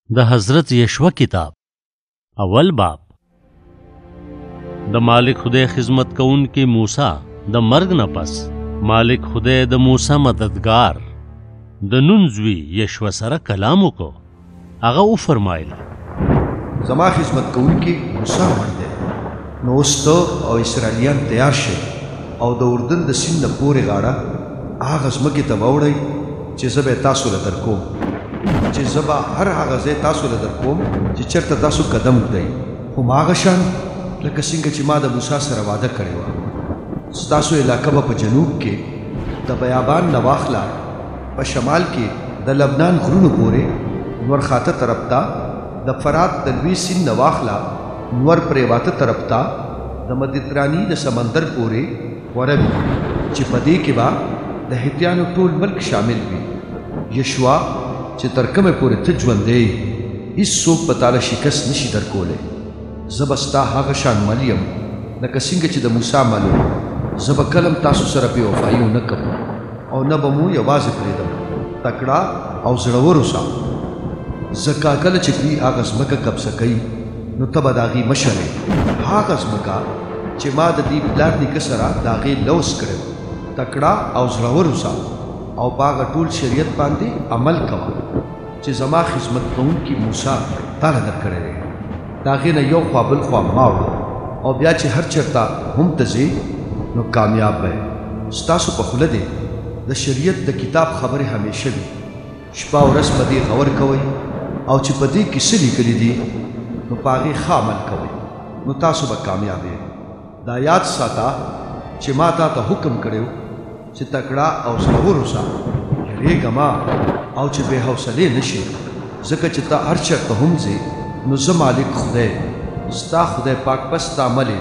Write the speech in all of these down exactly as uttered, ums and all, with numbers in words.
د حضرت یشوع کتاب اول باب. د مالک خدای خدمت کون کې موسی د مرګ نه پس مالک خدای د موسی مددگار د نون زوی یشوع سره کلام وکړو. هغه و فرمایل زما خدمت کون کې موسی مړ دی، نو اوس ته او اسرائیلیان تیار شئ او د اردن د سیند نه پورې غاړه هغه ځمکې ته واوړئ چې زه به تاسو له درکوم، چې زه به هر هغه ځای تاسو له درکوم چې چېرته تاسو قدم ږدئ، خو هغه شان لکه څنګه چې ما د موسی سره وعده کړې وه. ستاسو علاقه به په جنوب کې د بیابان نه واخله، په شمال کې د لبنان غرونو پورې نور خاته طرف ته د فرات د لوی سیند نه واخله، نور پرېواته طرف ته د مدیترانی د سمندر پورې غوره وي، چې په دې کې به د هتیانو ټول ملک شامل وي. یشوع چې تر کومه پورې ته ژوندی یې، هېڅوک به تاله شکست نشي درکولی. زه به ستا هغه شان مل یم لکه څنګه چې د موسی مل و. زه به کله هم تاسو سره بې وفایي ونه کوم او نه به مو یوازې پرېږدم. تکړه او زړور اوسه، ځکه کله چې دوی هغه ځمکه قبضه کوي نو ته به د هغې مشر یې. هغه ځمکه چې ما د دې پلار نیکه سره د هغې لوس کړی، تکړه او زړور اوسه او په هغه ټول شریعت باندې عمل کوه چې زما خدمت کوونکي موسی تاله درکړی دی. د هغې نه یو خوا بل خوا ما وړه او بیا چې هر چېرته هم ته ځې نو کامیاب به یې. ستاسو په خوله دی د شریعت د کتاب خبرې همیشه وي، شپه او ورځ په دې غور کوئ او چې په دې کې څه لیکلي دي نو په هغې ښه عمل کوئ نو تاسو به کامیاب یې. دا یاد ساته چې ما تا ته حکم کړی چې تکړه او زړور اوسه، یېرېږه مه او چې بې حوصلې نه شي، ځکه چې ته هر چېرته هم ځې نو زه مالک خدای ستا خدای پاک به ستا عمل یم.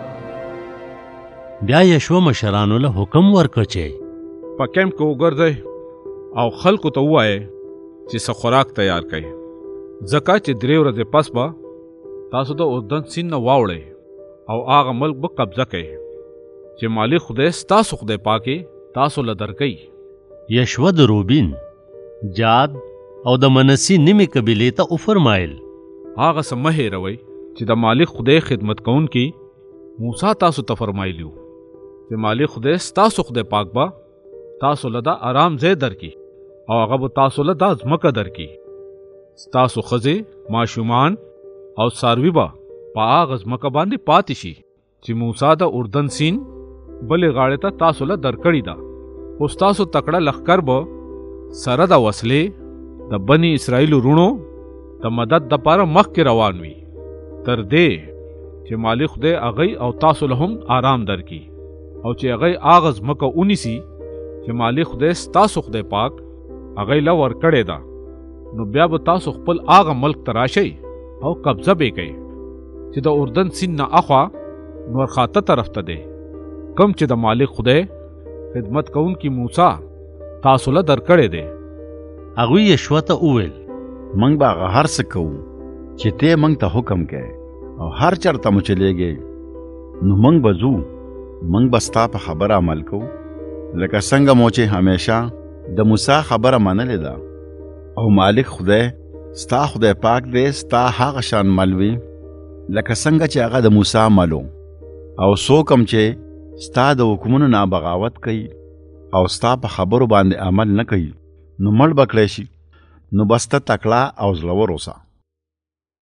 بیا یشوع مشرانو له حکم ورکړ چې په کیمپ کې وګرځئ او خلکو ته ووایئ چې څه خوراک تیار کړئ، ځکه چې درې ورځې پس به تاسو د اردن سیند نه واوړئ او هغه ملک به قبضه کوئ چې مالک خدای ستاسو خدای پاک تاسو له درکوي. یشوع د روبین، جاد او د منسی نیمې قبیلې ته وفرمایل هغه څه مه هېروئ چې د مالک خدای خدمت کوونکي موسی تاسو ته فرمایلي وو چې مالک خدای ستاسو خدای پاک به تاسو له دا آرام ځای درکړي او هغه به تاسو له دا ځمکه درکړي. ستاسو ښځې، ماشومان او څاروي به په هغه ځمکه باندې پاتې شي چې موسی د اردن سیند بلې غاړې ته تاسو له درکړې ده. خو ستاسو تکړه لښکر به سره د وسلې د بني اسرائیلو رونو د مدد دپاره مخکې روان وي، تر دې چې مالک خدای هغوی او تاسو له هم آرام درکړي او چې هغوی هغه ځمکه ونیسي چې مالک خدای ستاسو خدای پاک هغوی له ورکړې ده. نو بیا به تاسو خپل هغه ملک ته راشئ او قبضه به یې کوئ چې د اردن سیند نه اخوا نورخاته طرف ته دی، کوم چې د مالک خدای خدمت کوونکي موسی تاسو له درکړی دی. هغوی یشوع ته وویل موږ به هغه هر څه کوو چې ته موږ ته حکم کوې او هر چېرته مو چلیږې نو موږ به ځو. موږ به ستا په خبره عمل کوو لکه څنګه مو چې همیشه د موسی خبره منلې ده. او مالک خدای ستا خدای پاک دی ستا هغه شان مل وي لکه څنګه چې هغه د موسی مل و. او څوک هم چې ستا د حکمونو نه بغاوت کوي او ستا په خبرو باندې عمل نه کوي نو مړ به کړی شي. نو بس ته تکړه او زړور اوسه.